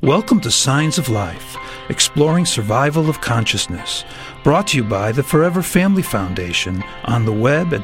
Welcome to Signs of Life, exploring survival of consciousness, brought to you by the Forever Family Foundation on the web at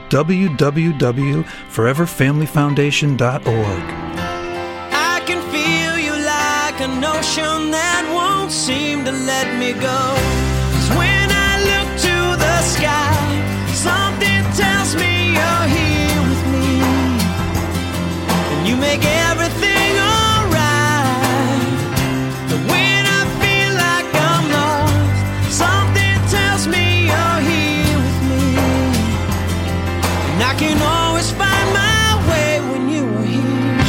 www.foreverfamilyfoundation.org. I can feel you like an ocean that won't seem to let me go. 'Cause when I look to the sky, something tells me you're here with me, and you make everything alright. But when I feel like I'm lost, something tells me you're here with me, and I can always find my way when you are here.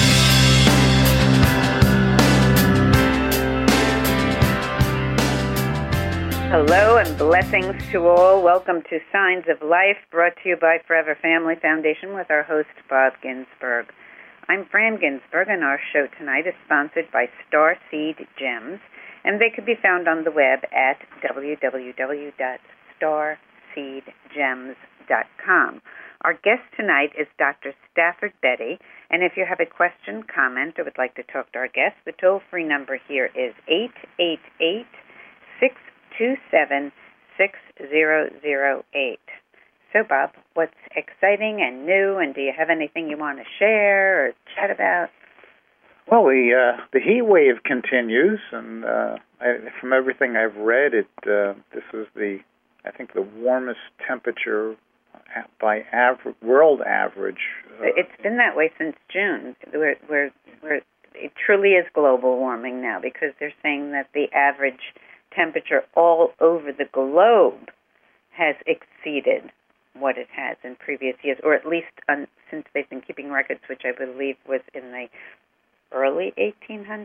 Hello and blessings to all. Welcome to Signs of Life, brought to you by Forever Family Foundation with our host, Bob Ginsberg. I'm Fran Ginsberg, and our show tonight is sponsored by Starseed Gems, and they can be found on the web at www.starseedgems.com. Our guest tonight is Dr. Stafford Bettey, and if you have a question, comment, or would like to talk to our guest, the toll-free number here is 888-627-6008. So, Bob, what's exciting and new, and do you have anything you want to share or chat about? Well, the heat wave continues, and from everything I've read, this is the warmest temperature by world average. It's been that way since June. It truly is global warming now, because they're saying that the average temperature all over the globe has exceeded what it has in previous years, or at least since they've been keeping records, which I believe was in the early 1800s.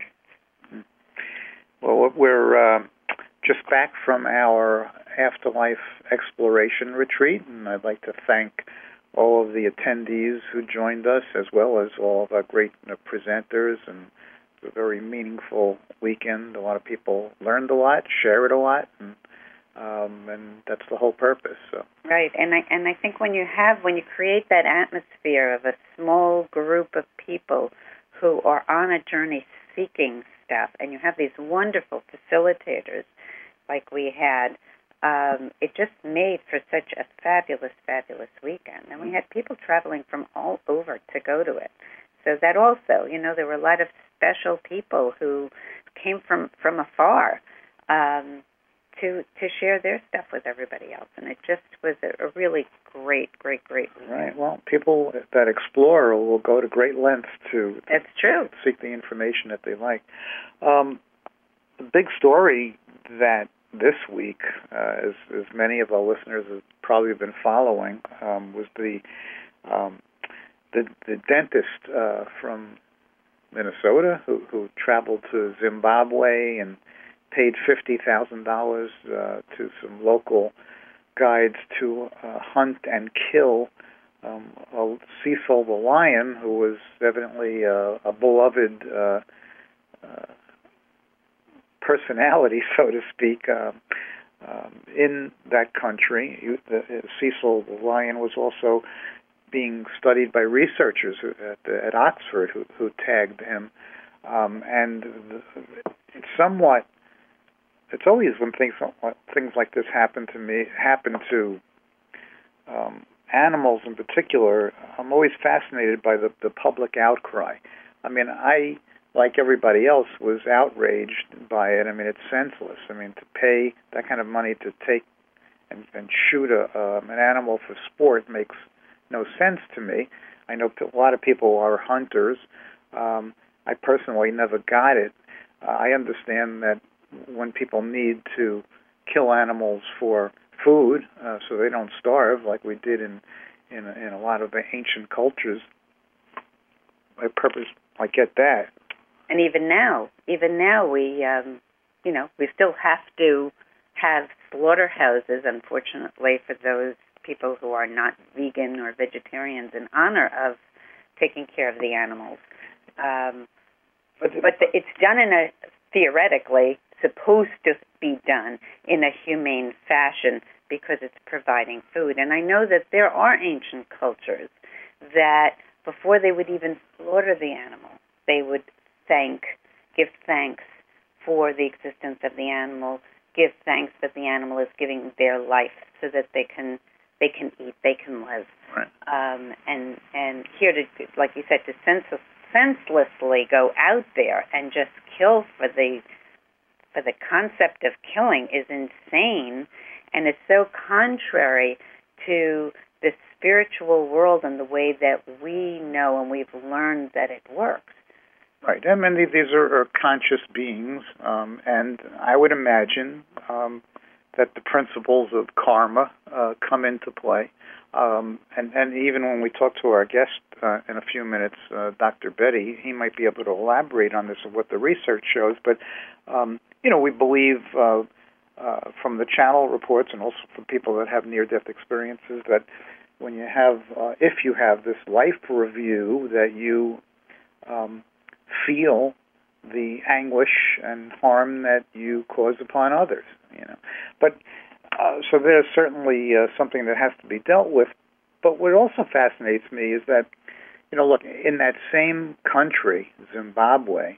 Well, we're just back from our afterlife exploration retreat, and I'd like to thank all of the attendees who joined us, as well as all of our great presenters, and it was a very meaningful weekend. A lot of people learned a lot, shared a lot, and that's the whole purpose. So. Right, and I think when you create that atmosphere of a small group of people who are on a journey seeking stuff, and you have these wonderful facilitators like we had, it just made for such a fabulous, fabulous weekend. And we had people traveling from all over to go to it. So that also, there were a lot of special people who came from afar to share their stuff with everybody else. And it just was a really great weekend. Right. Well, people that explore will go to great lengths to That's true. Seek the information that they like. The big story that this week, as many of our listeners have probably been following, was the dentist from Minnesota who traveled to Zimbabwe and paid $50,000 to some local guides to hunt and kill Cecil the lion, who was evidently a beloved personality, so to speak, in that country. Cecil the lion was also being studied by researchers at Oxford who tagged him, and it's always when things like this happen to animals in particular, I'm always fascinated by the public outcry. I mean, I, like everybody else, was outraged by it. I mean, it's senseless. I mean, to pay that kind of money to take and shoot an animal for sport makes no sense to me. I know a lot of people are hunters. I personally never got it. I understand that when people need to kill animals for food, so they don't starve, like we did in a lot of the ancient cultures, I get that. And even now, we we still have to have slaughterhouses, unfortunately, for those people who are not vegan or vegetarians, in honor of taking care of the animals. But it's done theoretically supposed to be done in a humane fashion because it's providing food. And I know that there are ancient cultures that before they would even slaughter the animal, they would give thanks for the existence of the animal, give thanks that the animal is giving their life so that they can eat, they can live. Right. And here, to, like you said, to senselessly go out there and just kill for the concept of killing is insane, and it's so contrary to the spiritual world and the way that we know and we've learned that it works. Right. I mean, these are conscious beings, and I would imagine that the principles of karma come into play. And even when we talk to our guest in a few minutes, Dr. Betty, he might be able to elaborate on this and what the research shows. But, we believe from the channel reports and also from people that have near-death experiences that when you have, if you have this life review, that you feel the anguish and harm that you cause upon others, But so there's certainly something that has to be dealt with. But what also fascinates me is that, look, in that same country, Zimbabwe,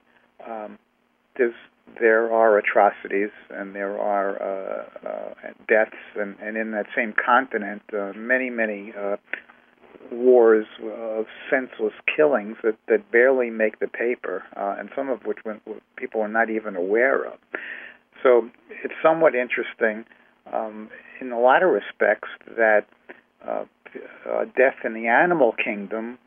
there are atrocities and there are deaths, and in that same continent, many wars of senseless killings that barely make the paper, and some of which people are not even aware of. So it's somewhat interesting in a lot of respects that death in the animal kingdom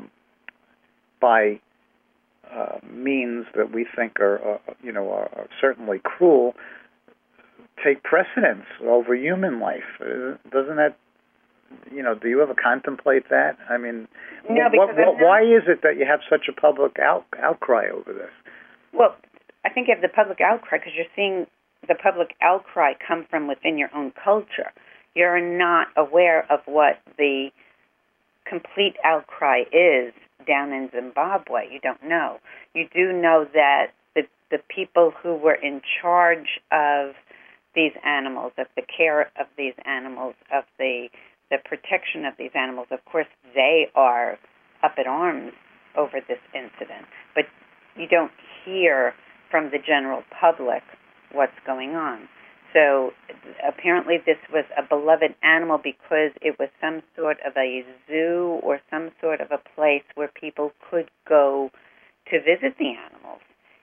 by means that we think are certainly cruel take precedence over human life. Doesn't that, do you ever contemplate that? I mean, no, why is it that you have such a public outcry over this? Well, I think you have the public outcry because you're seeing the public outcry come from within your own culture. You're not aware of what the complete outcry is down in Zimbabwe. You don't know. You do know that the people who were in charge of these animals, of the care of these animals, of the protection of these animals, of course, they are up in arms over this incident. But you don't hear from the general public what's going on. So apparently this was a beloved animal because it was some sort of a zoo or some sort of a place where people could go to visit the animals.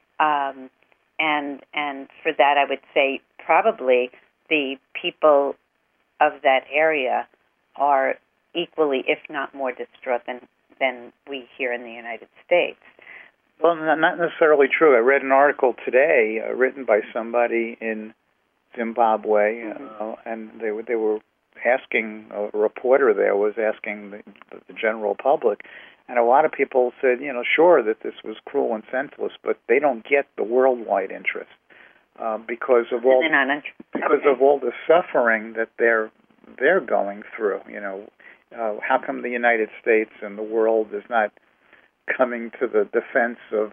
And for that, I would say probably the people of that area are equally, if not more, distraught than we here in the United States. Well, not necessarily true. I read an article today written by somebody in Zimbabwe, and they were asking, a reporter there was asking the general public, and a lot of people said, sure, that this was cruel and senseless, but they don't get the worldwide interest because of all of all the suffering that they're going through. How come the United States and the world is not coming to the defense of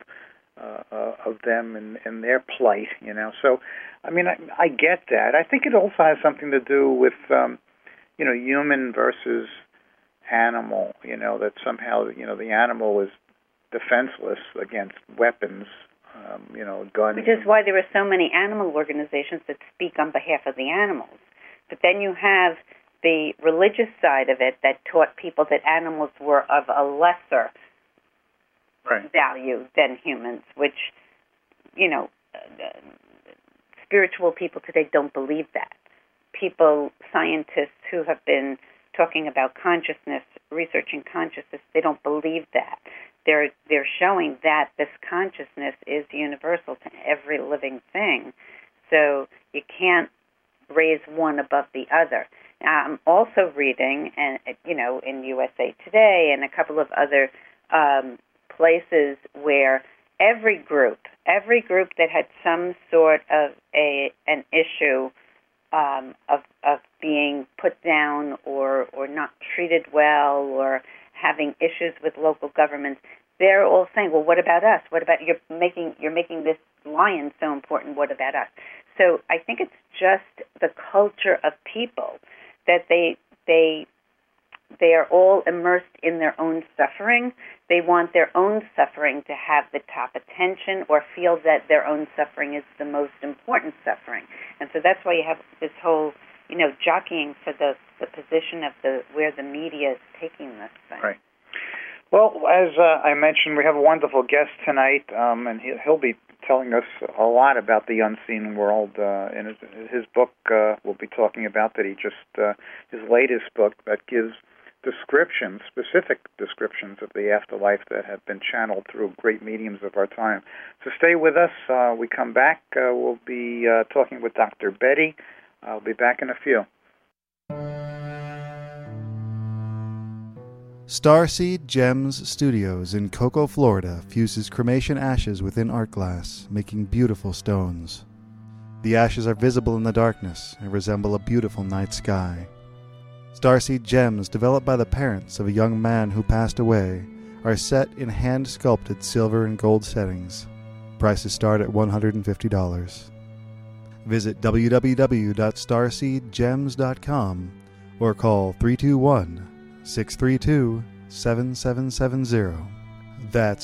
them and their plight? So, I mean, I get that. I think it also has something to do with human versus animal. That somehow the animal is defenseless against weapons. Guns. Which is why there are so many animal organizations that speak on behalf of the animals. But then you have the religious side of it that taught people that animals were of a lesser value than humans, which, spiritual people today don't believe that. Scientists who have been talking about consciousness, researching consciousness, they don't believe that. They're showing that this consciousness is universal to every living thing. So you can't raise one above the other. I'm also reading, and in USA Today and a couple of other places where every group that had some sort of an issue of being put down or not treated well or having issues with local governments, they're all saying, well, what about us? What about you're making this lion so important, what about us? So I think it's just the culture of people that they they are all immersed in their own suffering. They want their own suffering to have the top attention, or feel that their own suffering is the most important suffering. And so that's why you have this whole, jockeying for the position of where the media is taking this thing. Right. Well, as I mentioned, we have a wonderful guest tonight, and he'll be telling us a lot about the unseen world. In his book, we'll be talking about that. His latest book that gives specific descriptions of the afterlife that have been channeled through great mediums of our time. So stay with us. We come back. We'll be talking with Dr. Betty. I'll be back in a few. Starseed Gems Studios in Cocoa, Florida fuses cremation ashes within art glass, making beautiful stones. The ashes are visible in the darkness and resemble a beautiful night sky. Starseed Gems, developed by the parents of a young man who passed away, are set in hand-sculpted silver and gold settings. Prices start at $150. Visit www.starseedgems.com or call 321-632-7770. That's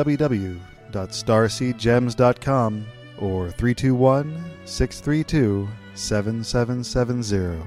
www.starseedgems.com or 321-632-7770.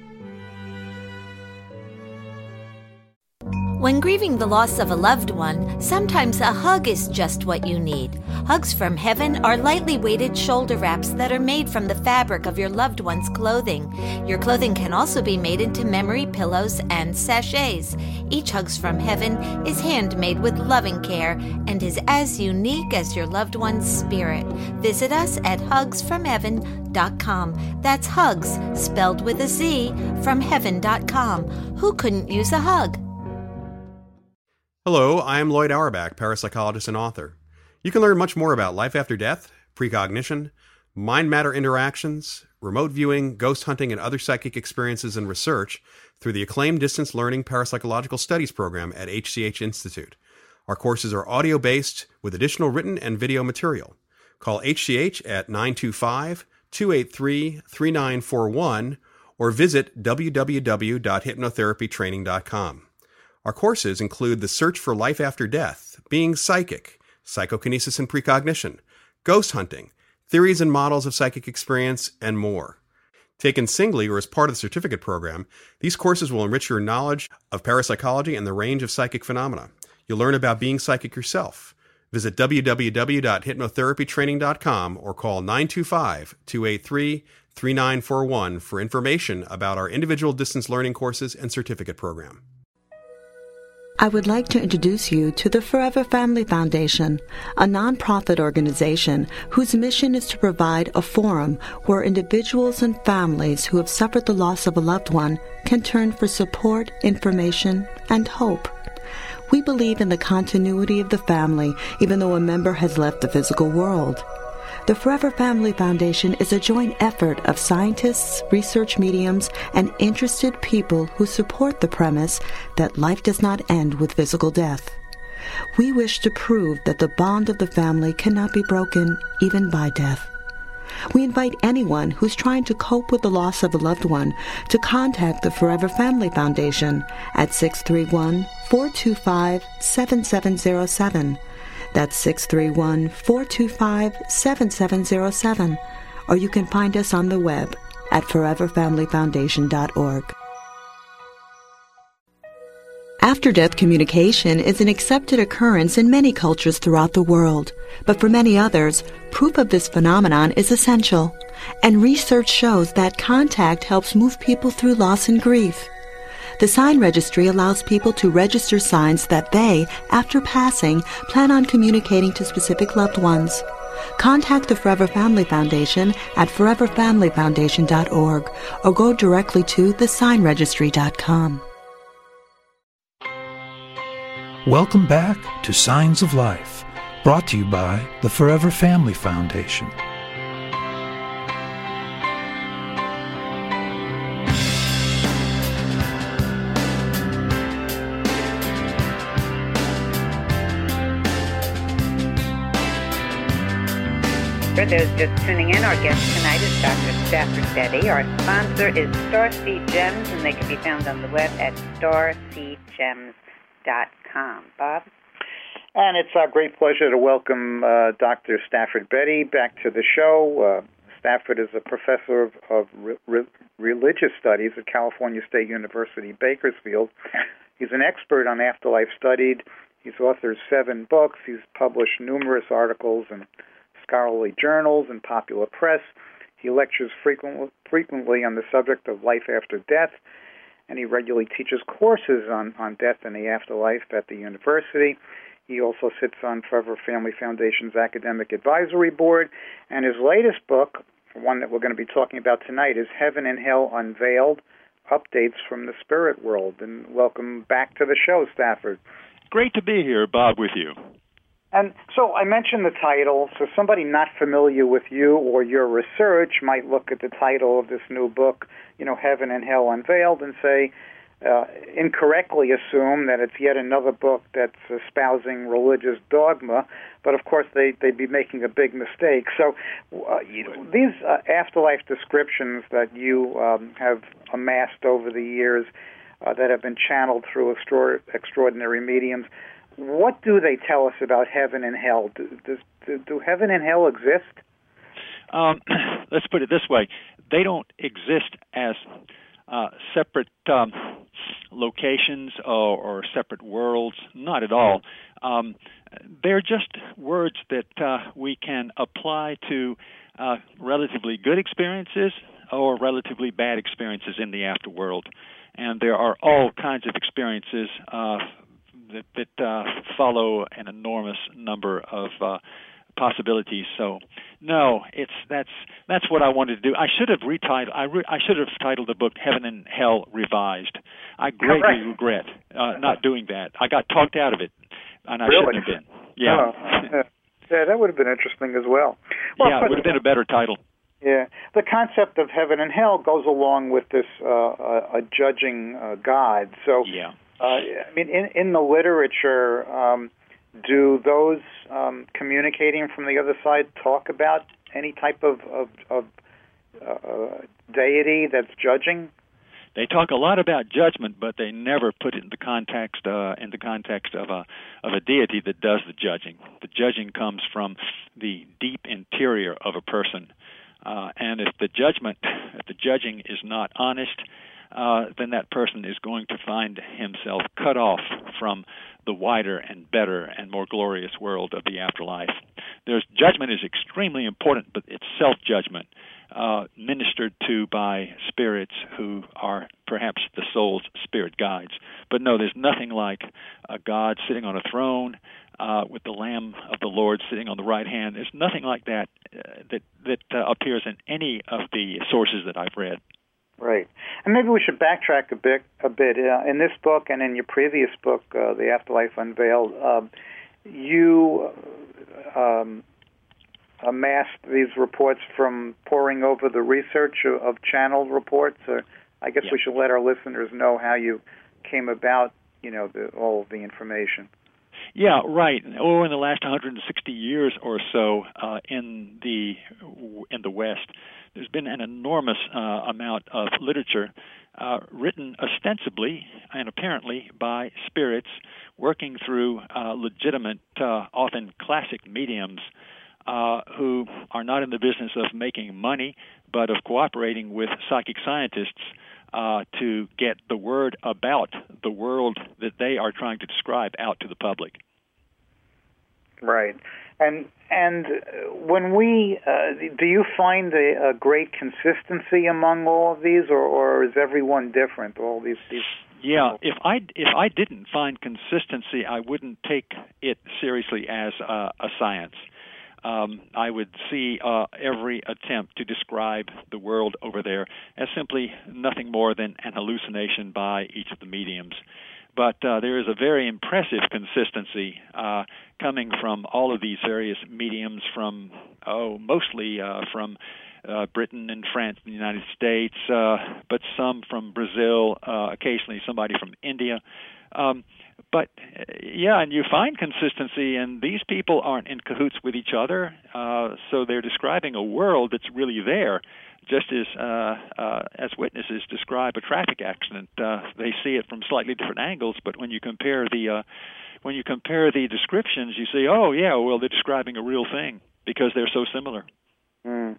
When grieving the loss of a loved one, sometimes a hug is just what you need. Hugs from Heaven are lightly weighted shoulder wraps that are made from the fabric of your loved one's clothing. Your clothing can also be made into memory pillows and sachets. Each Hugs from Heaven is handmade with loving care and is as unique as your loved one's spirit. Visit us at hugsfromheaven.com. That's hugs, spelled with a Z, from heaven.com. Who couldn't use a hug? Hello, I am Lloyd Auerbach, parapsychologist and author. You can learn much more about life after death, precognition, mind-matter interactions, remote viewing, ghost hunting, and other psychic experiences and research through the acclaimed Distance Learning Parapsychological Studies program at HCH Institute. Our courses are audio-based with additional written and video material. Call HCH at 925-283-3941 or visit www.hypnotherapytraining.com. Our courses include The Search for Life After Death, Being Psychic, Psychokinesis and Precognition, Ghost Hunting, Theories and Models of Psychic Experience, and more. Taken singly or as part of the certificate program, these courses will enrich your knowledge of parapsychology and the range of psychic phenomena. You'll learn about being psychic yourself. Visit www.hypnotherapytraining.com or call 925-283-3941 for information about our individual distance learning courses and certificate program. I would like to introduce you to the Forever Family Foundation, a nonprofit organization whose mission is to provide a forum where individuals and families who have suffered the loss of a loved one can turn for support, information, and hope. We believe in the continuity of the family, even though a member has left the physical world. The Forever Family Foundation is a joint effort of scientists, research mediums, and interested people who support the premise that life does not end with physical death. We wish to prove that the bond of the family cannot be broken even by death. We invite anyone who's trying to cope with the loss of a loved one to contact the Forever Family Foundation at 631-425-7707. That's 631-425-7707. Or you can find us on the web at foreverfamilyfoundation.org. After-death communication is an accepted occurrence in many cultures throughout the world. But for many others, proof of this phenomenon is essential. And research shows that contact helps move people through loss and grief. The Sign Registry allows people to register signs that they, after passing, plan on communicating to specific loved ones. Contact the Forever Family Foundation at foreverfamilyfoundation.org or go directly to thesignregistry.com. Welcome back to Signs of Life, brought to you by the Forever Family Foundation. For those just tuning in, our guest tonight is Dr. Stafford Betty. Our sponsor is Starseed Gems, and they can be found on the web at starseedgems.com. Bob? And it's our great pleasure to welcome Dr. Stafford Betty back to the show. Stafford is a professor of religious studies at California State University, Bakersfield. He's an expert on afterlife studies. He's authored 7 books. He's published numerous articles in scholarly journals and popular press. He lectures frequently on the subject of life after death, and he regularly teaches courses on death and the afterlife at the university. He also sits on Forever Family Foundation's Academic Advisory Board, and his latest book, one that we're going to be talking about tonight, is Heaven and Hell Unveiled, Updates from the Spirit World. And welcome back to the show, Stafford. Great to be here, Bob, with you. And so I mentioned the title, so somebody not familiar with you or your research might look at the title of this new book, Heaven and Hell Unveiled, and say, incorrectly assume that it's yet another book that's espousing religious dogma, but of course they'd be making a big mistake. So these afterlife descriptions that you have amassed over the years that have been channeled through extraordinary mediums, what do they tell us about heaven and hell? Do heaven and hell exist? Let's put it this way. They don't exist as separate locations or separate worlds, not at all. They're just words that we can apply to relatively good experiences or relatively bad experiences in the afterworld. And there are all kinds of experiences that follow an enormous number of possibilities. So, no, that's what I wanted to do. I should have titled the book "Heaven and Hell Revised." I greatly regret not doing that. I got talked out of it, and I shouldn't have been. Yeah, yeah, that would have been interesting as well. Yeah, it would have been a better title. Yeah, the concept of heaven and hell goes along with this a judging God. So, yeah. I mean, in the literature, do those communicating from the other side talk about any type of deity that's judging? They talk a lot about judgment, but they never put it in the context of a deity that does the judging. The judging comes from the deep interior of a person, and if the judging is not honest, then that person is going to find himself cut off from the wider and better and more glorious world of the afterlife. Judgment is extremely important, but it's self-judgment, ministered to by spirits who are perhaps the soul's spirit guides. But no, there's nothing like a God sitting on a throne with the Lamb of the Lord sitting on the right hand. There's nothing like that that appears in any of the sources that I've read. Right. And maybe we should backtrack a bit. In this book and in your previous book, The Afterlife Unveiled, you amassed these reports from poring over the research of channeled reports. I guess we should let our listeners know how you came about, all of the information. Yeah, right. In the last 160 years or so in the West, there's been an enormous amount of literature written ostensibly and apparently by spirits working through legitimate, often classic mediums who are not in the business of making money, but of cooperating with psychic scientists to get the word about the world that they are trying to describe out to the public. Right. And when we do you find a great consistency among all of these, or is everyone different? All these. Yeah. If I didn't find consistency, I wouldn't take it seriously as a science. I would see every attempt to describe the world over there as simply nothing more than an hallucination by each of the mediums. But there is a very impressive consistency coming from all of these various mediums from, mostly from Britain and France and the United States, but some from Brazil, occasionally somebody from India, But yeah, and you find consistency, and these people aren't in cahoots with each other, so they're describing a world that's really there, just as witnesses describe a traffic accident. They see it from slightly different angles, but when you compare the descriptions, you see, oh yeah, well they're describing a real thing because they're so similar. Mm.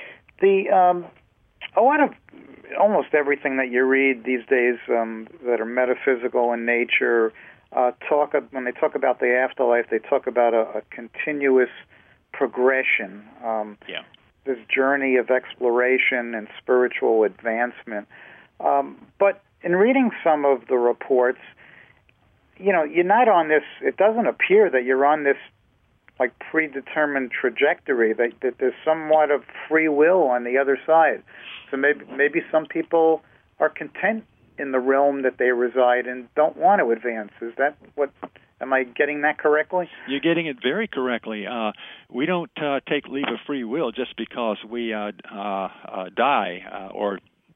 A lot of almost everything that you read these days that are metaphysical in nature when they talk about the afterlife, they talk about a continuous progression. This journey of exploration and spiritual advancement. But in reading some of the reports, you're not on this. It doesn't appear that you're on this like predetermined trajectory. That there's somewhat of free will on the other side. So maybe some people are content in the realm that they reside and don't want to advance. Is that what? Am I getting that correctly? You're getting it very correctly. We don't take leave of free will just because we die or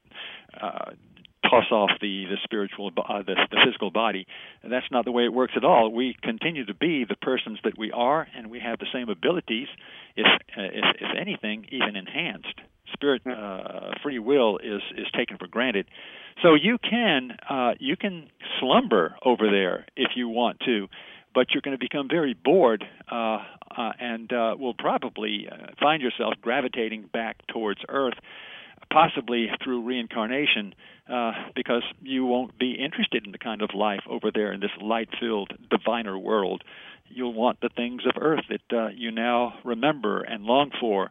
toss off the spiritual, the physical body. And that's not the way it works at all. We continue to be the persons that we are, and we have the same abilities, if anything, even enhanced. Free will is taken for granted. So you can slumber over there if you want to, but you're going to become very bored and will probably find yourself gravitating back towards Earth, possibly through reincarnation, because you won't be interested in the kind of life over there in this light-filled, diviner world. You'll want the things of Earth that you now remember and long for.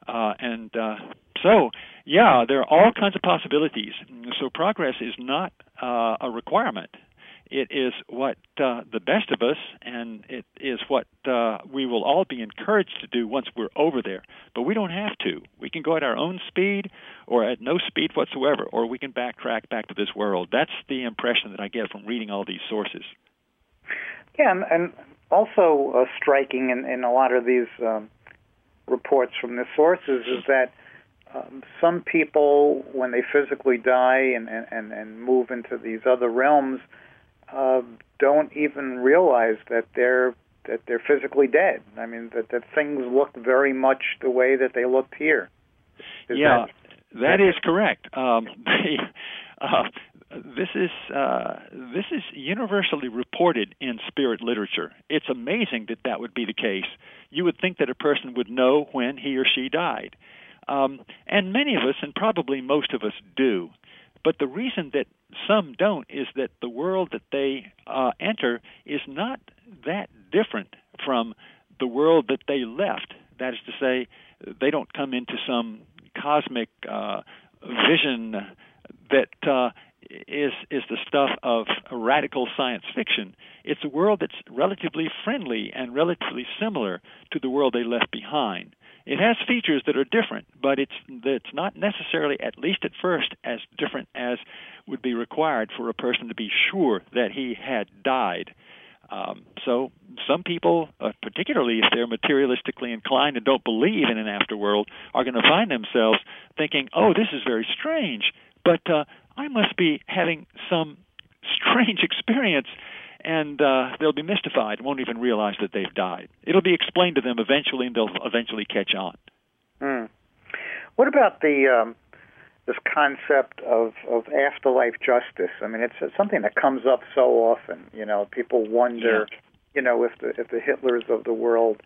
So, there are all kinds of possibilities. So progress is not a requirement. It is what the best of us, and it is what we will all be encouraged to do once we're over there. But we don't have to. We can go at our own speed or at no speed whatsoever, or we can backtrack back to this world. That's the impression that I get from reading all these sources. Yeah, and also striking in a lot of these reports from the sources is that some people, when they physically die and move into these other realms, don't even realize that they're physically dead. I mean, that things look very much the way that they looked here. That is correct. This is universally reported in spirit literature. It's amazing that would be the case. You would think that a person would know when he or she died. And many of us, and probably most of us, do. But the reason that some don't is that the world that they enter is not that different from the world that they left. That is to say, they don't come into some cosmic vision that is the stuff of radical science fiction. It's a world that's relatively friendly and relatively similar to the world they left behind. It has features that are different, but it's not necessarily, at least at first, as different as would be required for a person to be sure that he had died. So some people, particularly if they're materialistically inclined and don't believe in an afterworld, are going to find themselves thinking, oh, this is very strange, but I must be having some strange experience. And they'll be mystified, won't even realize that they've died. It'll be explained to them eventually, and they'll eventually catch on. What about this concept of afterlife justice? I mean, it's something that comes up so often. People wonder, if the Hitlers of the world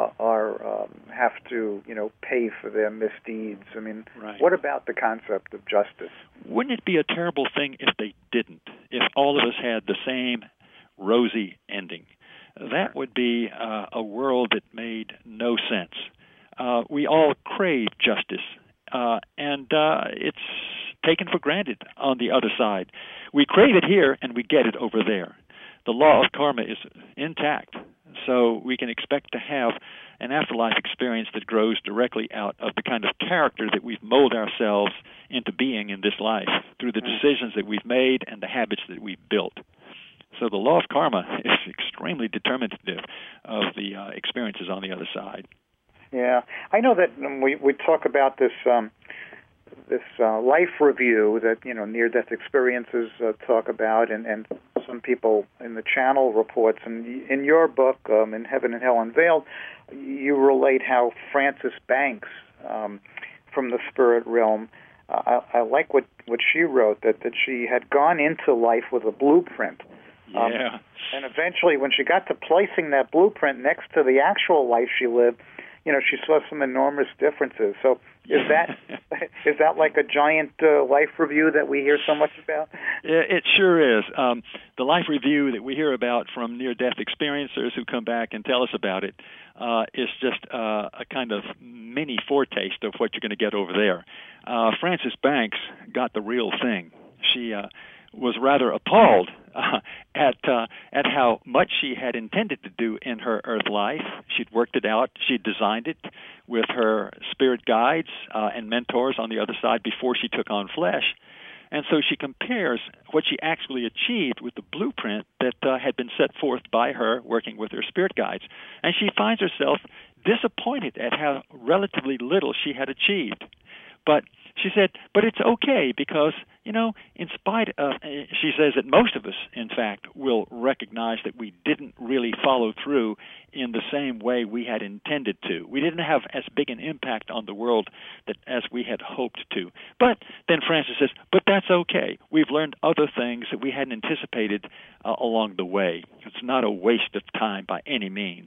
have to, pay for their misdeeds. I mean, What about the concept of justice? Wouldn't it be a terrible thing if they didn't? If all of us had the same rosy ending? That would be a world that made no sense. We all crave justice, and it's taken for granted on the other side. We crave it here, and we get it over there. The law of karma is intact, so we can expect to have an afterlife experience that grows directly out of the kind of character that we've molded ourselves into being in this life through the decisions that we've made and the habits that we've built. So the law of karma is extremely determinative of the experiences on the other side. Yeah, I know that we talk about this life review that near-death experiences talk about, and some people in the channel reports, and in your book, In Heaven and Hell Unveiled, you relate how Frances Banks from the spirit realm, I like what she wrote, that she had gone into life with a blueprint. Yeah. And eventually, when she got to placing that blueprint next to the actual life she lived, she saw some enormous differences. So is that like a giant life review that we hear so much about? It sure is. The life review that we hear about from near-death experiencers who come back and tell us about it is just a kind of mini foretaste of what you're going to get over there. Frances Banks got the real thing. She was rather appalled at how much she had intended to do in her earth life. She'd worked it out. She'd designed it with her spirit guides and mentors on the other side before she took on flesh. And so she compares what she actually achieved with the blueprint that had been set forth by her working with her spirit guides. And she finds herself disappointed at how relatively little she had achieved. But she said, but it's okay because, in spite of, she says that most of us, in fact, will recognize that we didn't really follow through in the same way we had intended to. We didn't have as big an impact on the world as we had hoped to. But then Frances says, but that's okay. We've learned other things that we hadn't anticipated along the way. It's not a waste of time by any means.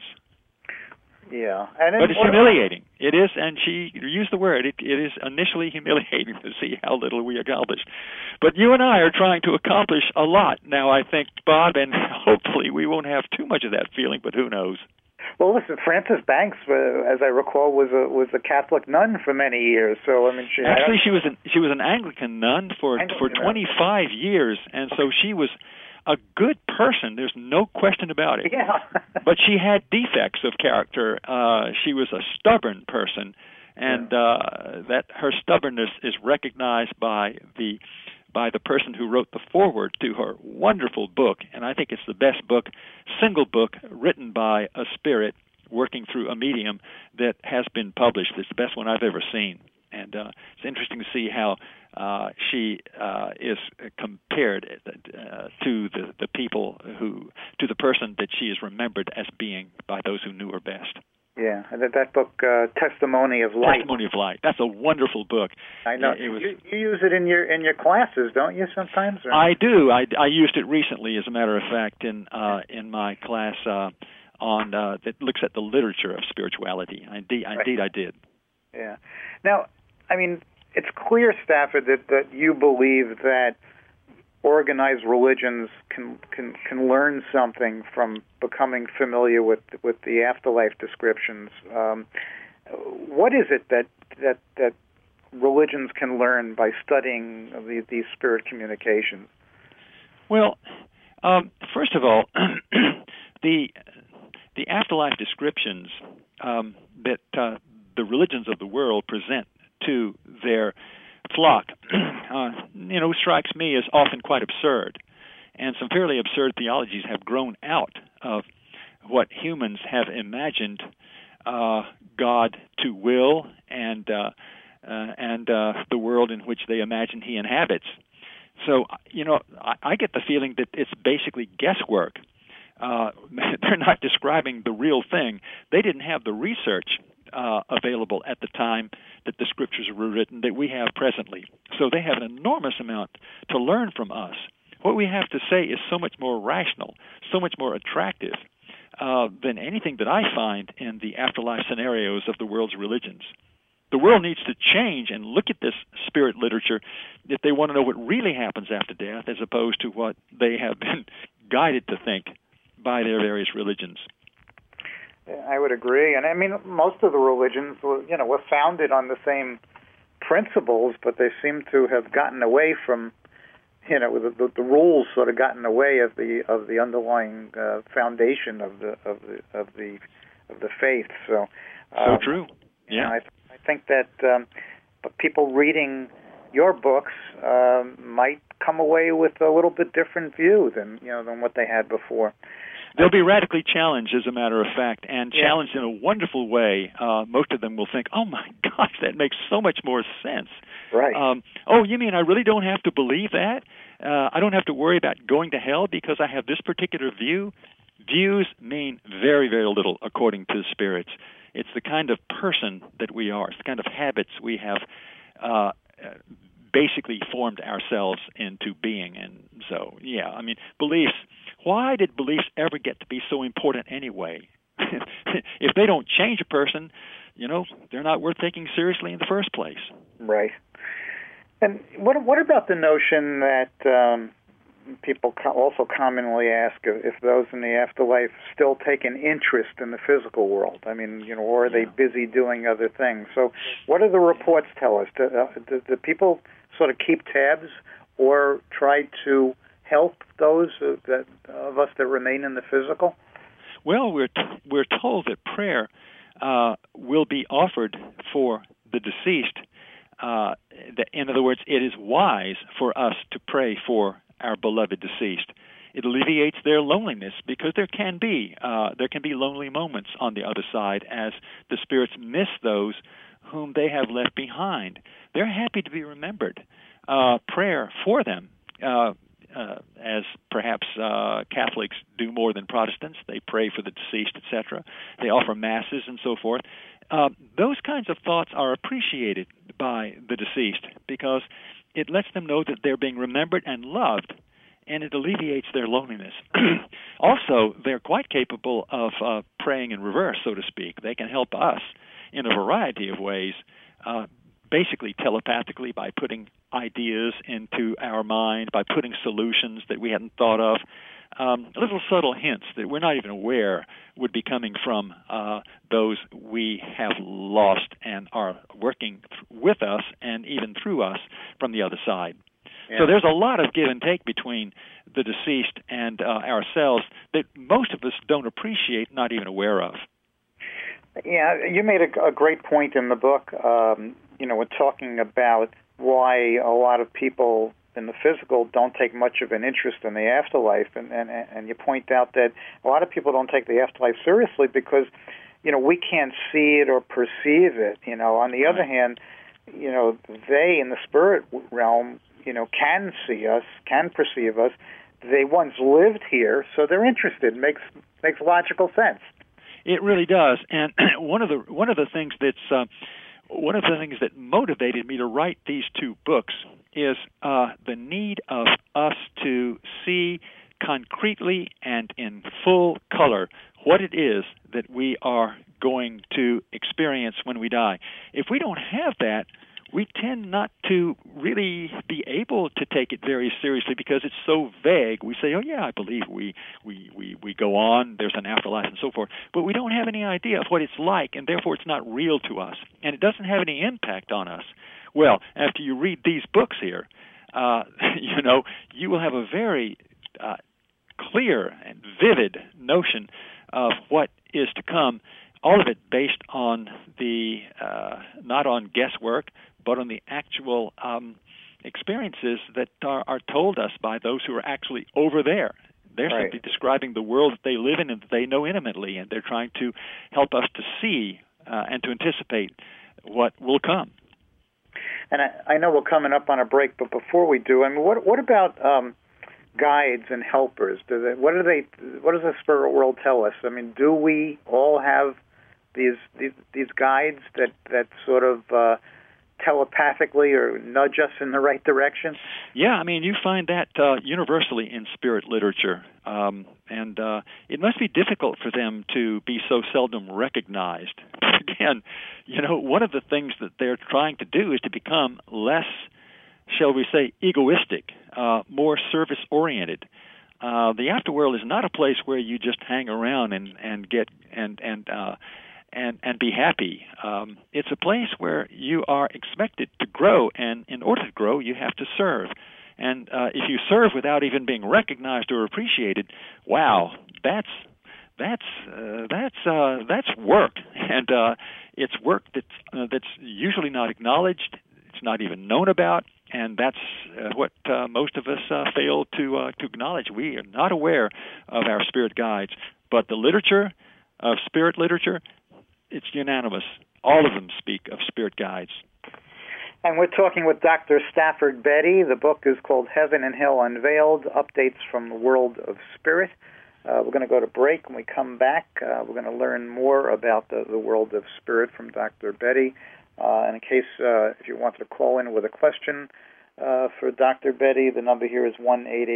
Yeah, but it's humiliating. It is, and she used the word. It is initially humiliating to see how little we accomplished. But you and I are trying to accomplish a lot now, I think, Bob, and hopefully we won't have too much of that feeling. But who knows? Well, listen, Frances Banks, as I recall, was a Catholic nun for many years. So I mean, she was an Anglican nun for 25 years, and so she was a good person. There's no question about it. Yeah. But she had defects of character. She was a stubborn person, and that her stubbornness is recognized by the person who wrote the foreword to her wonderful book. And I think it's the best single book written by a spirit working through a medium that has been published. It's the best one I've ever seen. And it's interesting to see how she is compared to the people to the person that she is remembered as being by those who knew her best. Yeah, that book, Testimony of Light. Testimony of Light. That's a wonderful book. I know. You use it in your classes, don't you? Sometimes. Or? I do. I used it recently, as a matter of fact, in my class on that looks at the literature of spirituality. Indeed, I did. Yeah. Now, I mean, it's clear, Stafford, that you believe that organized religions can learn something from becoming familiar with the afterlife descriptions. What is it that religions can learn by studying these spirit communications? Well, first of all, the afterlife descriptions that the religions of the world present to their flock, strikes me as often quite absurd. And some fairly absurd theologies have grown out of what humans have imagined God to will and the world in which they imagine He inhabits. So, I get the feeling that it's basically guesswork. They're not describing the real thing. They didn't have the research available at the time that the scriptures were written that we have presently. So they have an enormous amount to learn from us. What we have to say is so much more rational, so much more attractive than anything that I find in the afterlife scenarios of the world's religions. The world needs to change and look at this spirit literature if they want to know what really happens after death, as opposed to what they have been guided to think by their various religions. I would agree, and I mean most of the religions, were founded on the same principles, but they seem to have gotten away from, the rules sort of gotten away of the underlying foundation of the faith. So true. Yeah, I think that people reading your books might come away with a little bit different view than what they had before. They'll be radically challenged, as a matter of fact, and challenged in a wonderful way. Most of them will think, oh, my gosh, that makes so much more sense. Right. Oh, you mean I really don't have to believe that? I don't have to worry about going to hell because I have this particular view. Views mean very, very little according to the spirits. It's the kind of person that we are. It's the kind of habits we have basically formed ourselves into being. And so, yeah, I mean, beliefs. Why did beliefs ever get to be so important anyway? If they don't change a person, they're not worth taking seriously in the first place. Right. And what about the notion that people also commonly ask if those in the afterlife still take an interest in the physical world? I mean, or are they busy doing other things? So what do the reports tell us? Do people sort of keep tabs or try to help those of us that remain in the physical? Well, we're told that prayer will be offered for the deceased. In other words, it is wise for us to pray for our beloved deceased. It alleviates their loneliness because there can be lonely moments on the other side as the spirits miss those whom they have left behind. They're happy to be remembered. Prayer for them, as perhaps Catholics do more than Protestants. They pray for the deceased, etc. They offer masses and so forth. Those kinds of thoughts are appreciated by the deceased because it lets them know that they're being remembered and loved, and it alleviates their loneliness. Also, they're quite capable of praying in reverse, so to speak. They can help us in a variety of ways, basically telepathically by putting ideas into our mind, by putting solutions that we hadn't thought of, little subtle hints that we're not even aware would be coming from those we have lost and are working with us and even through us from the other side. Yeah. So there's a lot of give and take between the deceased and ourselves that most of us don't appreciate, not even aware of. Yeah, you made a great point in the book, we're talking about why a lot of people in the physical don't take much of an interest in the afterlife, and you point out that a lot of people don't take the afterlife seriously because, we can't see it or perceive it. On the other hand, they in the spirit realm, can see us, can perceive us. They once lived here, so they're interested. Makes logical sense. It really does, and one of the things that motivated me to write these two books is the need of us to see concretely and in full color what it is that we are going to experience when we die. If we don't have that, we tend not to really be able to take it very seriously because it's so vague. We say, oh, yeah, I believe we go on, there's an afterlife and so forth, but we don't have any idea of what it's like, and therefore it's not real to us, and it doesn't have any impact on us. Well, after you read these books here, you will have a very clear and vivid notion of what is to come, all of it based on the, not on guesswork, but on the actual experiences that are told us by those who are actually over there. They're right. Simply describing the world that they live in and that they know intimately, and they're trying to help us to see and to anticipate what will come. And I know we're coming up on a break, but before we do, I mean, what about guides and helpers? What does the spirit world tell us? I mean, do we all have these guides that sort of telepathically or nudge us in the right direction? Yeah, I mean, you find that universally in spirit literature, and it must be difficult for them to be so seldom recognized. Again, one of the things that they're trying to do is to become less, shall we say, egoistic, more service-oriented. The afterworld is not a place where you just hang around and get and be happy. It's a place where you are expected to grow, and in order to grow, you have to serve. And if you serve without even being recognized or appreciated, wow, that's work, and it's work that's usually not acknowledged. It's not even known about, and that's what most of us fail to acknowledge. We are not aware of our spirit guides, but the literature of spirit literature, it's unanimous. All of them speak of spirit guides. And we're talking with Dr. Stafford Bettey. The book is called Heaven and Hell Unveiled, Updates from the World of Spirit. We're going to go to break. When we come back, we're going to learn more about the world of spirit from Dr. Bettey. And in case if you want to call in with a question for Dr. Bettey, the number here is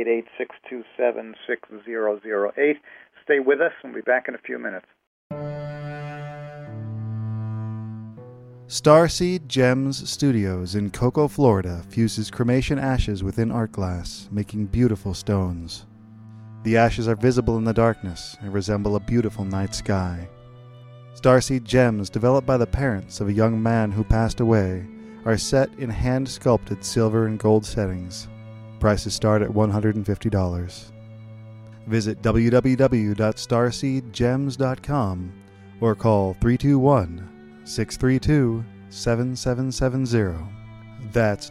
1-888-627-6008. Stay with us. We'll be back in a few minutes. Starseed Gems Studios in Cocoa, Florida fuses cremation ashes within art glass, making beautiful stones. The ashes are visible in the darkness and resemble a beautiful night sky. Starseed gems developed by the parents of a young man who passed away are set in hand-sculpted silver and gold settings. Prices start at $150. Visit www.starseedgems.com or call 321-632-7770. That's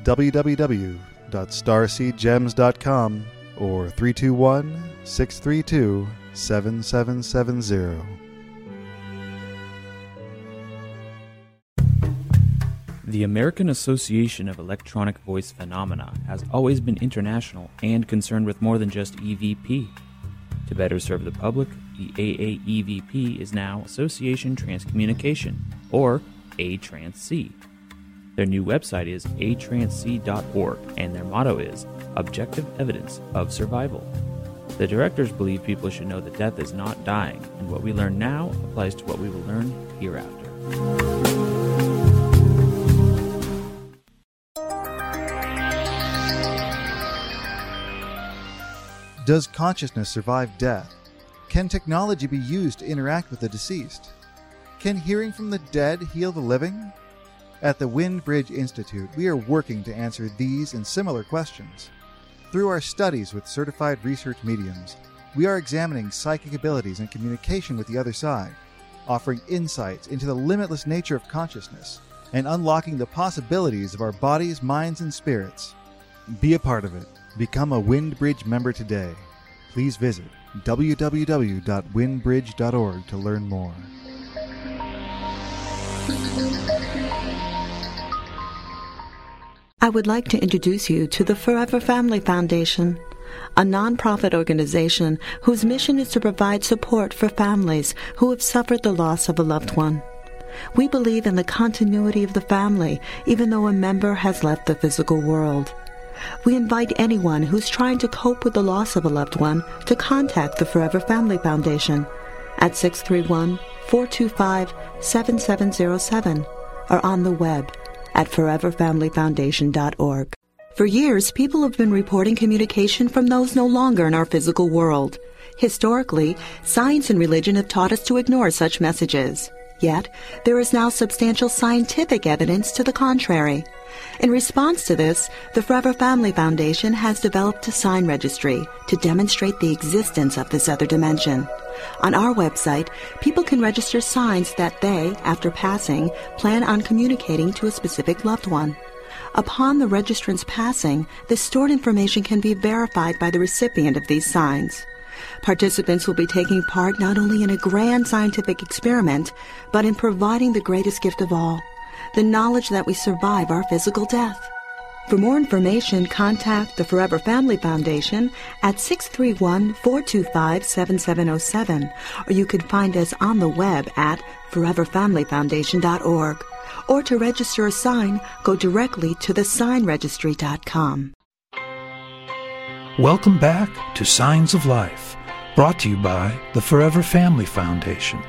www.starseedgems.com or 321-632-7770. The American Association of Electronic Voice Phenomena has always been international and concerned with more than just EVP. To better serve the public, the AAEVP is now Association Transcommunication, or ATRANSC. Their new website is atransc.org, and their motto is Objective Evidence of Survival. The directors believe people should know that death is not dying, and what we learn now applies to what we will learn hereafter. Does consciousness survive death? Can technology be used to interact with the deceased? Can hearing from the dead heal the living? At the Wind Bridge Institute, we are working to answer these and similar questions. Through our studies with certified research mediums, we are examining psychic abilities and communication with the other side, offering insights into the limitless nature of consciousness, and unlocking the possibilities of our bodies, minds, and spirits. Be a part of it. Become a WindBridge member today. Please visit www.windbridge.org to learn more. I would like to introduce you to the Forever Family Foundation, a nonprofit organization whose mission is to provide support for families who have suffered the loss of a loved one. We believe in the continuity of the family, even though a member has left the physical world. We invite anyone who's trying to cope with the loss of a loved one to contact the Forever Family Foundation at 631-425-7707 or on the web at foreverfamilyfoundation.org. For years, people have been reporting communication from those no longer in our physical world. Historically, science and religion have taught us to ignore such messages. Yet, there is now substantial scientific evidence to the contrary. In response to this, the Forever Family Foundation has developed a sign registry to demonstrate the existence of this other dimension. On our website, people can register signs that they, after passing, plan on communicating to a specific loved one. Upon the registrant's passing, the stored information can be verified by the recipient of these signs. Participants will be taking part not only in a grand scientific experiment, but in providing the greatest gift of all, the knowledge that we survive our physical death. For more information, contact the Forever Family Foundation at 631-425-7707, or you can find us on the web at foreverfamilyfoundation.org. Or to register a sign, go directly to thesignregistry.com. Welcome back to Signs of Life, brought to you by the Forever Family Foundation.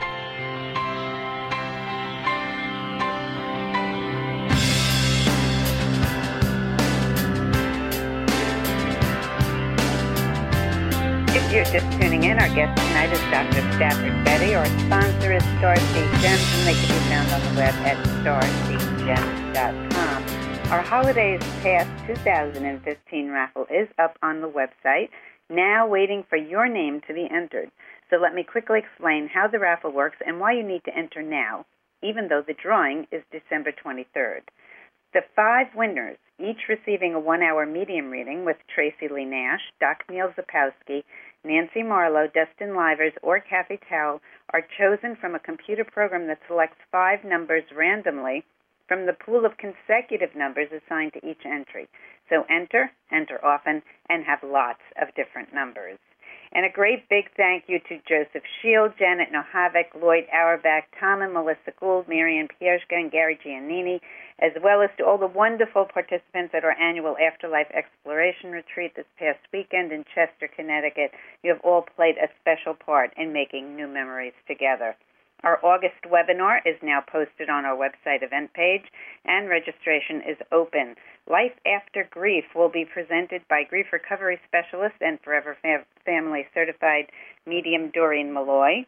If you're just tuning in, our guest tonight is Dr. Stafford Bettey. Our sponsor is Starseed Gems, and they can be found on the web at starseedgems.com. Our Holidays Past 2015 raffle is up on the website, now waiting for your name to be entered. So let me quickly explain how the raffle works and why you need to enter now, even though the drawing is December 23rd. The 5 winners, each receiving a 1-hour medium reading with Tracy Lee Nash, Doc Neil Zapowski, Nancy Marlowe, Dustin Livers, or Kathy Towle, are chosen from a computer program that selects 5 numbers randomly from the pool of consecutive numbers assigned to each entry. So enter often, and have lots of different numbers. And a great big thank you to Joseph Shield, Janet Nohavec, Lloyd Auerbach, Tom and Melissa Gould, Marian Pierzka, and Gary Giannini, as well as to all the wonderful participants at our annual Afterlife Exploration Retreat this past weekend in Chester, Connecticut. You have all played a special part in making new memories together. Our August webinar is now posted on our website event page, and registration is open. Life After Grief will be presented by grief recovery specialist and Forever Family certified medium Doreen Malloy.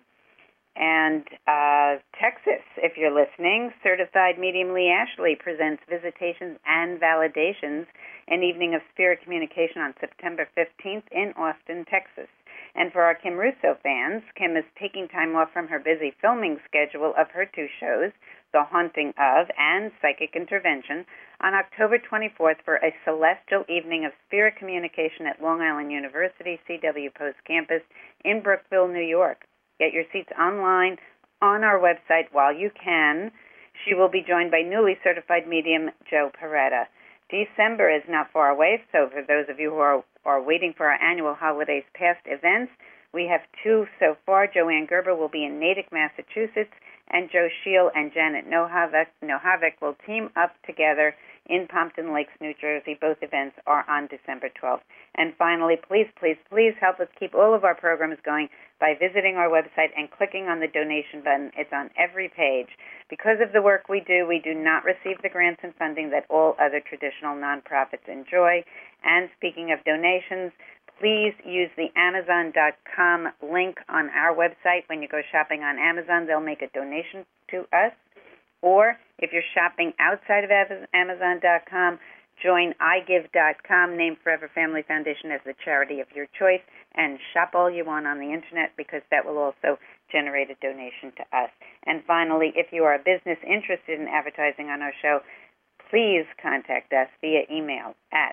And Texas, if you're listening, certified medium Lee Ashley presents Visitations and Validations, an evening of spirit communication on September 15th in Austin, Texas. And for our Kim Russo fans, Kim is taking time off from her busy filming schedule of her two shows, The Haunting of and Psychic Intervention, on October 24th for a celestial evening of spirit communication at Long Island University CW Post Campus in Brookville, New York. Get your seats online on our website while you can. She will be joined by newly certified medium Joe Peretta. December is not far away, so for those of you who are waiting for our annual Holidays Past events, we have two so far. Joanne Gerber will be in Natick, Massachusetts, and Joe Shield and Janet Nohavec will team up together in Pompton Lakes, New Jersey. Both events are on December 12th. And finally, please, please, please help us keep all of our programs going by visiting our website and clicking on the donation button. It's on every page. Because of the work we do not receive the grants and funding that all other traditional nonprofits enjoy. And speaking of donations, please use the Amazon.com link on our website. When you go shopping on Amazon, they'll make a donation to us. Or if you're shopping outside of Amazon.com, join iGive.com, name Forever Family Foundation as the charity of your choice, and shop all you want on the Internet, because that will also generate a donation to us. And finally, if you are a business interested in advertising on our show, please contact us via email at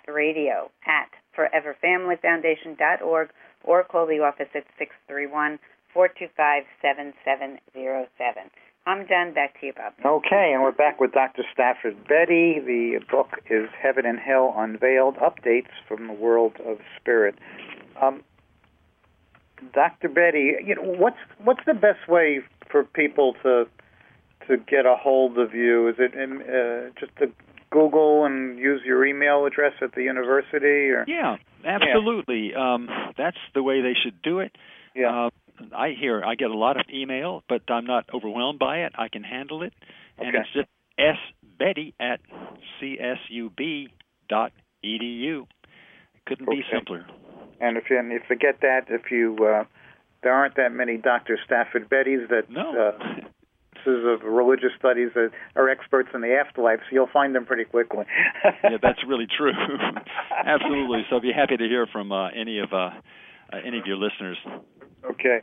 radio@foreverfamilyfoundation.org or call the office at 631-425-7707. I'm done. Back to you, Bob. Okay, and we're back with Dr. Stafford Betti. The book is Heaven and Hell Unveiled, Updates from the World of Spirit. Dr. Betti, what's the best way for people to get a hold of you? Is it just to Google and use your email address at the university? Or? Yeah, absolutely. Yeah. That's the way they should do it. Yeah. I get a lot of email, but I'm not overwhelmed by it. I can handle it. And it's just sbetty@csub.edu. Couldn't be simpler. And if you forget that, there aren't that many Dr. Stafford Bettys that of religious studies that are experts in the afterlife, so you'll find them pretty quickly. Yeah, that's really true. Absolutely. So I'd be happy to hear from any of your listeners. Okay.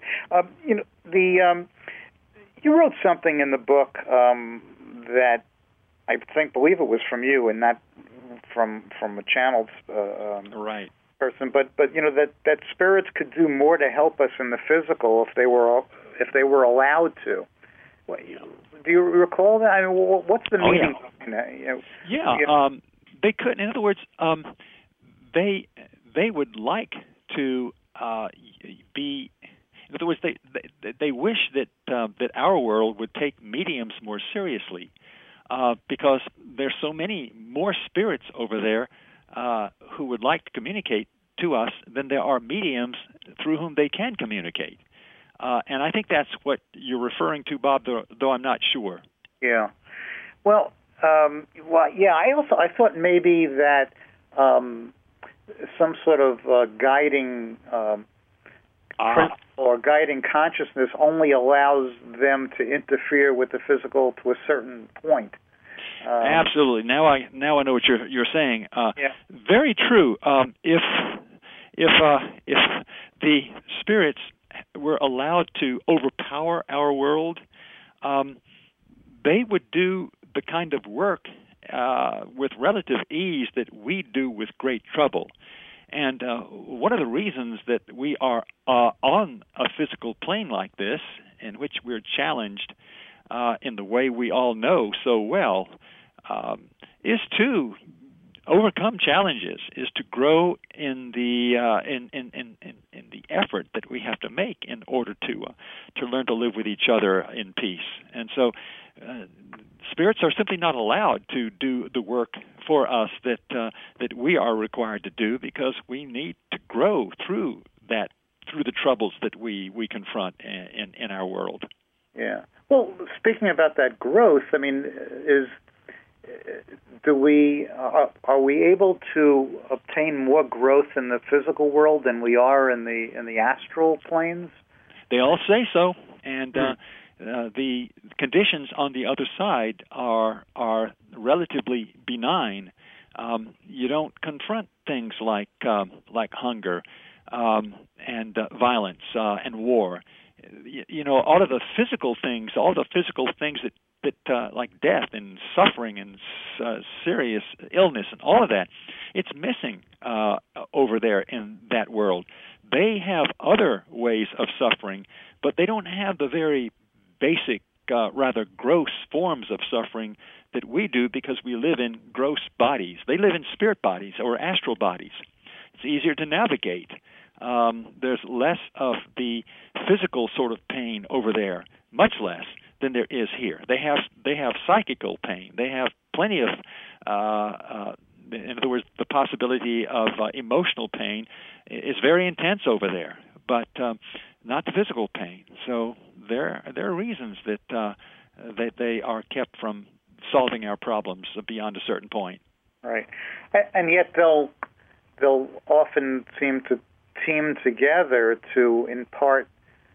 You wrote something in the book that I believe it was from you and not from a channeled right person, but that spirits could do more to help us in the physical if they were allowed to. Do you recall that? I mean, what's the meaning behind that? They could. In other words, they would like to be. In other words, they wish that our world would take mediums more seriously, because there's so many more spirits over there who would like to communicate to us than there are mediums through whom they can communicate. And I think that's what you're referring to, Bob, though I'm not sure. Yeah. Well, I thought maybe that some sort of guiding principle or guiding consciousness only allows them to interfere with the physical to a certain point. Absolutely. Now I know what you're saying. Very true. If the spirits were allowed to overpower our world, they would do the kind of work with relative ease that we do with great trouble. And one of the reasons that we are on a physical plane like this, in which we're challenged in the way we all know so well, is to overcome challenges, is to grow in the in the effort that we have to make in order to learn to live with each other in peace. And so, spirits are simply not allowed to do the work for us that we are required to do, because we need to grow through the troubles that we confront in our world. Yeah. Well, speaking about that growth, I mean, are we able to obtain more growth in the physical world than we are in the astral planes? They all say so, and the conditions on the other side are relatively benign. You don't confront things like hunger and violence and war. You know, all the physical things that like death and suffering and serious illness and all of that, it's missing over there in that world. They have other ways of suffering, but they don't have the very basic, rather gross forms of suffering that we do, because we live in gross bodies. They live in spirit bodies or astral bodies. It's easier to navigate. There's less of the physical sort of pain over there, much less than there is here. They have psychical pain. They have plenty of, in other words, the possibility of emotional pain is very intense over there, but not the physical pain. So there are reasons that they are kept from solving our problems beyond a certain point. Right, and yet they'll often seem to team together to impart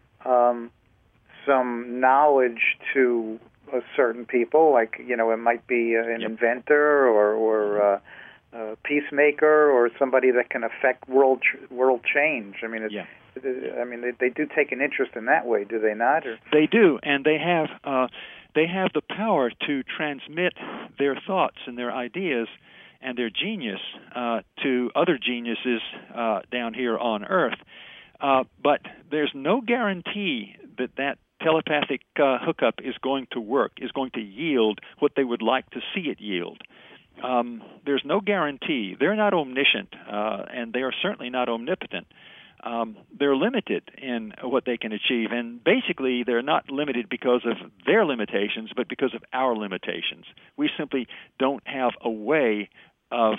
some knowledge to certain people, like, you know, it might be an inventor or a peacemaker or somebody that can affect world change. I mean, they do take an interest in that way, do they not? Or? They do, and they have the power to transmit their thoughts and their ideas and their genius to other geniuses down here on Earth. But there's no guarantee that telepathic hookup is going to work, is going to yield what they would like to see it yield. There's no guarantee. They're not omniscient, and they are certainly not omnipotent. They're limited in what they can achieve, and basically they're not limited because of their limitations, but because of our limitations. We simply don't have a way of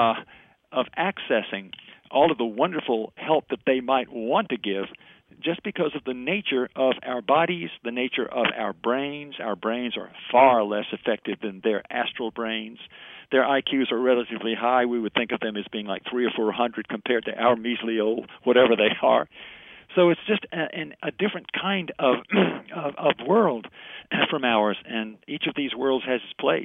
accessing all of the wonderful help that they might want to give, just because of the nature of our bodies, the nature of our brains. Our brains are far less effective than their astral brains. Their IQs are relatively high. We would think of them as being like 300 or 400 compared to our measly old whatever they are. So it's just a different kind of world from ours, and each of these worlds has its place.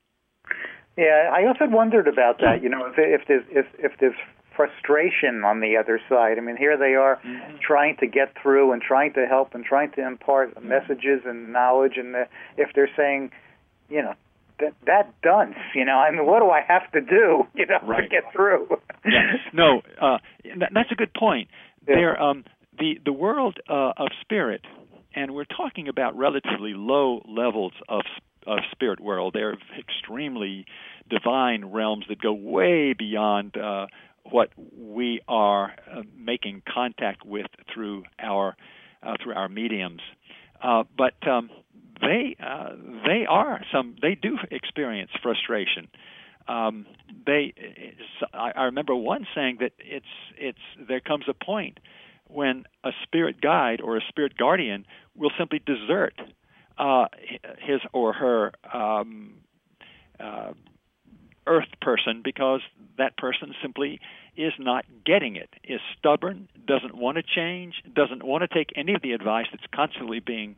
Yeah, I often wondered about that. You know, if there's frustration on the other side. I mean, here they are trying to get through and trying to help and trying to impart messages and knowledge, and if they're saying, you know, that dunce, you know, I mean, what do I have to do, you know, to get through? No, that's a good point. Yeah. The world of spirit, and we're talking about relatively low levels of spirit world. They're extremely divine realms that go way beyond what we are making contact with through our mediums. But they do experience frustration. I remember one saying that there comes a point when a spirit guide or a spirit guardian will simply desert his or her earth person, because that person simply is not getting it, is stubborn, doesn't want to change, doesn't want to take any of the advice that's constantly being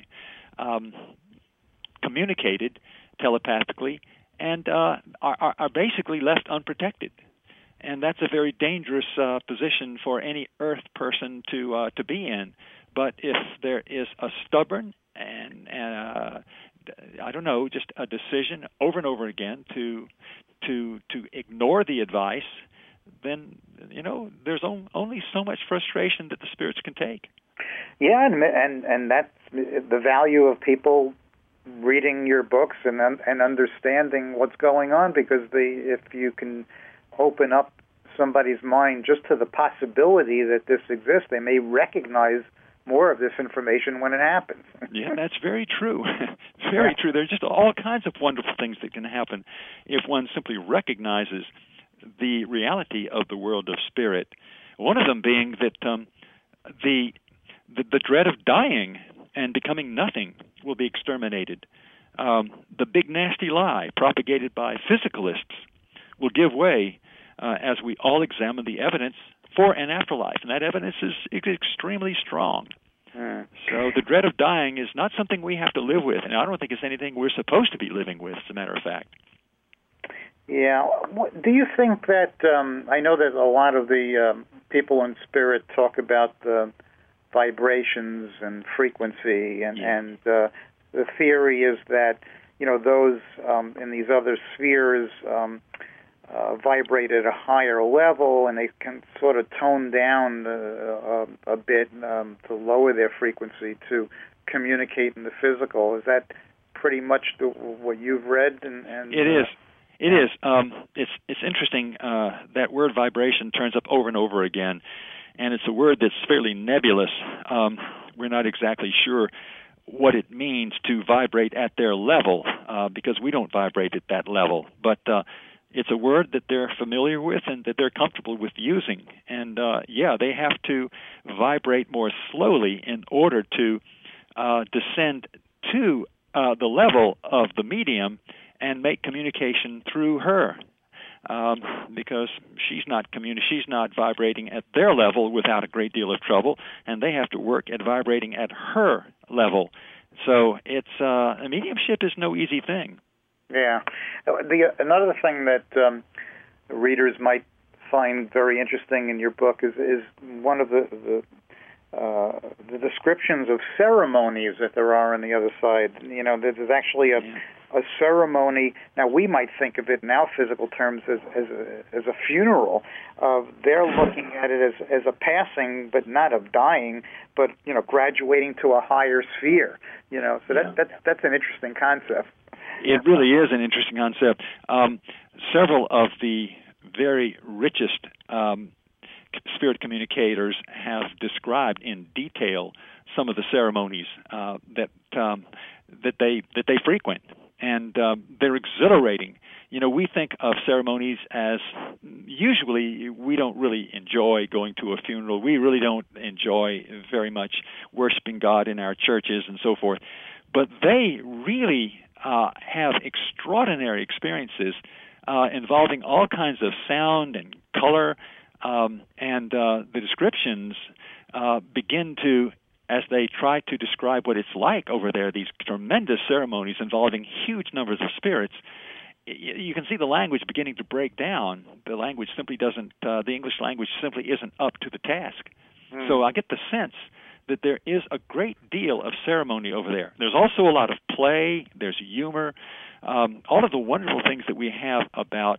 communicated telepathically, and are basically left unprotected. And that's a very dangerous position for any earth person to be in. But if there is a stubborn and I don't know, just a decision over and over again to ignore the advice, then, you know, there's only so much frustration that the spirits can take. Yeah, and that's the value of people reading your books and understanding what's going on, because if you can open up somebody's mind just to the possibility that this exists, they may recognize more of this information when it happens. Yeah, that's very true. Very true. There's just all kinds of wonderful things that can happen if one simply recognizes the reality of the world of spirit. One of them being that the dread of dying and becoming nothing will be exterminated. The big nasty lie propagated by physicalists will give way as we all examine the evidence for an afterlife, and that evidence is extremely strong. So the dread of dying is not something we have to live with, and I don't think it's anything we're supposed to be living with, as a matter of fact. Yeah. Do you think that, I know that a lot of the people in spirit talk about the vibrations and frequency, and the theory is that, those in these other spheres vibrate at a higher level, and they can sort of tone down a bit to lower their frequency to communicate in the physical. Is that pretty much what you've read? And it is. It is. It's interesting. That word vibration turns up over and over again, and it's a word that's fairly nebulous. We're not exactly sure what it means to vibrate at their level, because we don't vibrate at that level. But it's a word that they're familiar with and that they're comfortable with using. And, they have to vibrate more slowly in order to descend to the level of the medium and make communication through her, because she's not vibrating at their level without a great deal of trouble, and they have to work at vibrating at her level. So it's a mediumship is no easy thing. Yeah. Another thing that readers might find very interesting in your book is one of the descriptions of ceremonies that there are on the other side. There's actually a ceremony. Now, we might think of it in our physical terms as a funeral. They're looking at it as a passing, but not of dying, but graduating to a higher sphere. So that's an interesting concept. It really is an interesting concept. Several of the very richest spirit communicators have described in detail some of the ceremonies that they frequent, and they're exhilarating. We think of ceremonies as usually we don't really enjoy going to a funeral. We really don't enjoy very much worshiping God in our churches and so forth. But they really have extraordinary experiences involving all kinds of sound and color, and the descriptions begin to, as they try to describe what it's like over there, these tremendous ceremonies involving huge numbers of spirits. You can see the language beginning to break down. The language simply doesn't, the English language simply isn't up to the task. So I get the sense that there is a great deal of ceremony over there. There's also a lot of play. There's humor. All of the wonderful things that we have about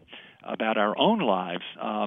our own lives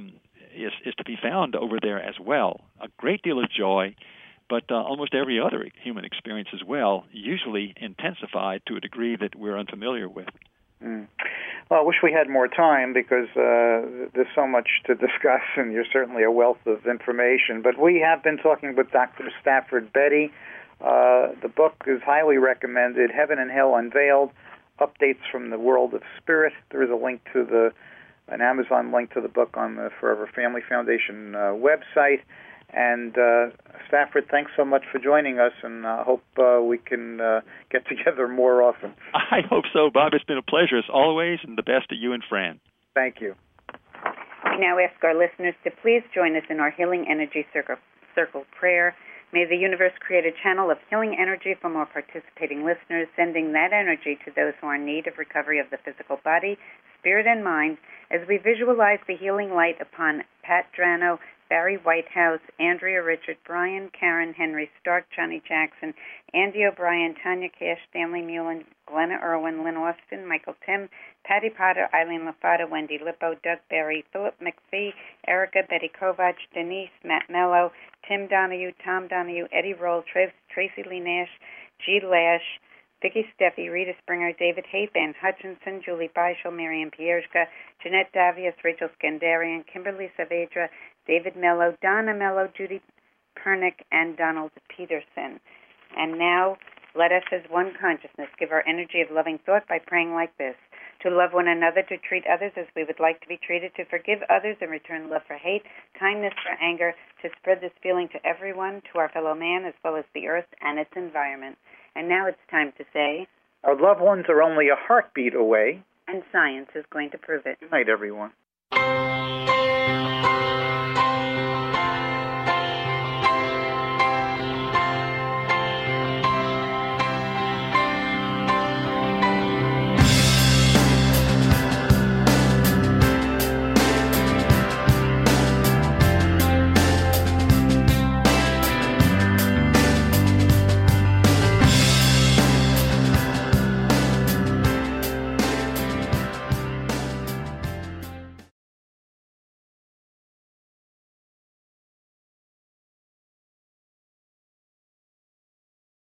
is to be found over there as well. A great deal of joy, but almost every other human experience as well, usually intensified to a degree that we're unfamiliar with. Well, I wish we had more time, because there's so much to discuss, and you're certainly a wealth of information. But we have been talking with Dr. Stafford Bettey. The book is highly recommended, Heaven and Hell Unveiled, Updates from the World of Spirit. There is a link to an Amazon link to the book on the Forever Family Foundation website. And Stafford, thanks so much for joining us, and I hope we can get together more often. I hope so, Bob. It's been a pleasure as always, and the best to you and Fran. Thank you. We now ask our listeners to please join us in our Healing Energy Circle prayer. May the universe create a channel of healing energy for more participating listeners, sending that energy to those who are in need of recovery of the physical body, spirit, and mind, as we visualize the healing light upon Pat Drano, Barry Whitehouse, Andrea Richard, Brian, Karen, Henry Stark, Johnny Jackson, Andy O'Brien, Tanya Cash, Stanley Mullen, Glenna Irwin, Lynn Austin, Michael Tim, Patty Potter, Eileen LaFata, Wendy Lippo, Doug Berry, Philip McPhee, Erica, Betty Kovach, Denise, Matt Mello, Tim Donahue, Tom Donahue, Eddie Roll, Tracy Lee Nash, G. Lash, Vicky Steffi, Rita Springer, David Haight, Ann Hutchinson, Julie Beischel, Miriam Pierzka, Jeanette Davias, Rachel Skandarian, Kimberly Saavedra, David Mello, Donna Mello, Judy Pernick, and Donald Peterson. And now, let us as one consciousness give our energy of loving thought by praying like this: to love one another, to treat others as we would like to be treated, to forgive others and return love for hate, kindness for anger, to spread this feeling to everyone, to our fellow man, as well as the earth and its environment. And now it's time to say, our loved ones are only a heartbeat away. And science is going to prove it. Good night, everyone.